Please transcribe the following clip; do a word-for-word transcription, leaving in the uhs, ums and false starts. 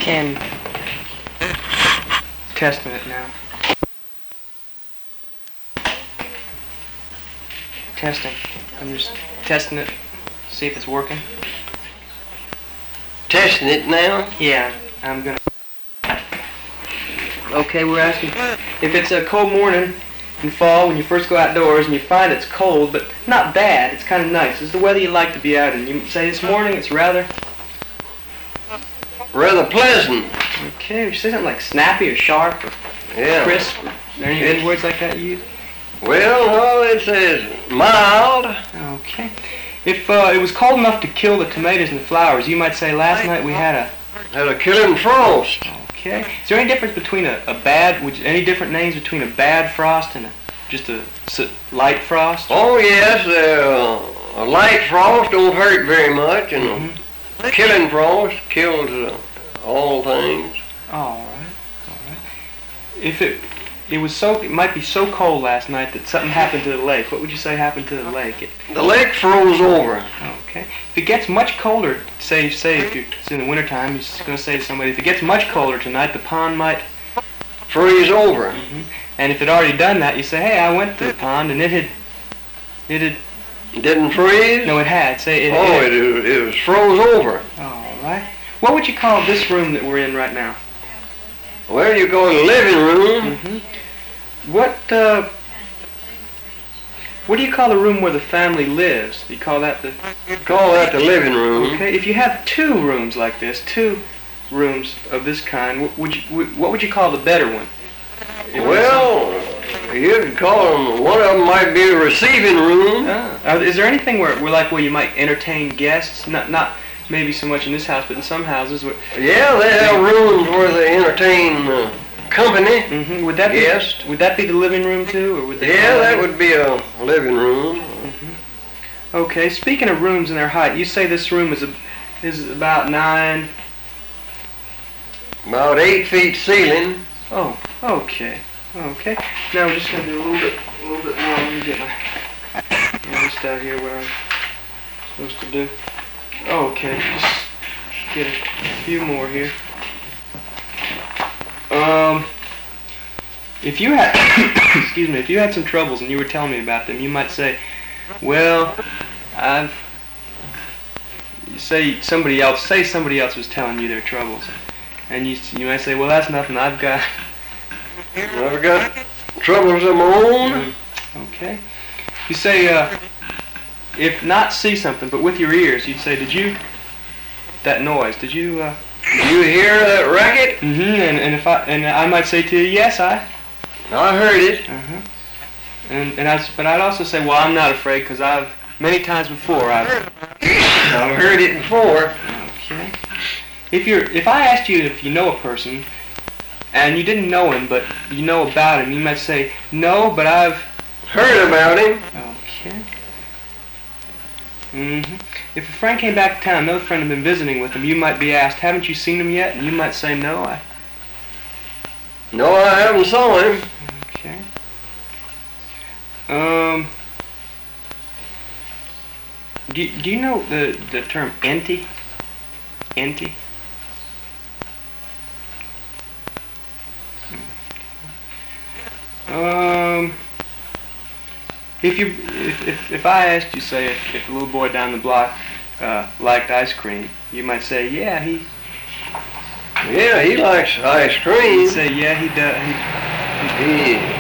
can. Testing it now. Testing. I'm just testing it. See if it's working. Testing it now? Yeah, I'm gonna. Okay, we're asking if it's a cold morning in fall when you first go outdoors and you find it's cold, but not bad. It's kind of nice. It's the weather you like to be out in. You say this morning it's rather. Rather pleasant. Okay, would you say something like snappy or sharp or yeah. crisp? Are there any, any words like that you use? Well, no, it says mild. Okay. If uh, it was cold enough to kill the tomatoes and the flowers, you might say last night we had a... Had a killing frost. Okay. Is there any difference between a, a bad... Would you, any different names between a bad frost and a, just a s- light frost? Oh, yes. Uh, a light frost don't hurt very much, and mm-hmm. a killing frost kills uh, all things. All right. All right. If it... It was so. It might be so cold last night that something happened to the lake. What would you say happened to the lake? It, the lake froze over. Okay. If it gets much colder, say say if you're, it's in the wintertime, you're just going to say to somebody, if it gets much colder tonight, the pond might freeze over. Mm-hmm. And if it already done that, you say, hey, I went to the pond and it had, it had. It didn't freeze? No, it had. Say it. Oh, it, it, it was froze over. All right. What would you call this room that we're in right now? Well, you go in the living room. Mm-hmm. What uh, what do you call the room where the family lives? Do you call that the? Call that the living room. Okay. If you have two rooms like this, two rooms of this kind, what would you what would you call the better one? Well, you could call them. One of them might be a receiving room. Ah. Is there anything where, where like where you might entertain guests? Not not. Maybe so much in this house, but in some houses where... Yeah, they have rooms where they entertain uh, company. Mm-hmm. Would that be, guests. Would that be the living room too, or would they? Yeah, that would be a living room. Mm-hmm. Okay. Speaking of rooms and their height, you say this room is a, is about nine. About eight feet ceiling. Oh. Okay. Okay. Now we're just gonna do a little bit, a little bit more. Let me get my list out here. What I'm supposed to do. Okay, just get a few more here. Um, if you had, excuse me, if you had some troubles and you were telling me about them, you might say, well, I've, you say somebody else, say somebody else was telling you their troubles, and you you might say, well, that's nothing, I've got, I've got troubles of my own. Mm-hmm. Okay. You say, uh, if not see something, but with your ears, you'd say, did you, that noise, did you, uh... Did you hear that racket? Mm-hmm, and, and if I, and I might say to you, yes, I... I heard it. Uh-huh. And, and I, but I'd also say, well, I'm not afraid, because I've, many times before, I've... I've heard it before. Okay. If you're, if I asked you if you know a person, and you didn't know him, but you know about him, you might say, no, but I've... Heard about him. Okay. Mm-hmm. If a friend came back to town, another friend had been visiting with him, you might be asked, haven't you seen him yet? And you might say, no, I... No, I haven't saw him. Okay. Um... Do, do you know the, the term enty? Enty? Um... If you, if, if, if I asked you, say, if, if the little boy down the block uh, liked ice cream, you might say, yeah, he... Yeah, he likes ice cream. You'd say, yeah, he does. He,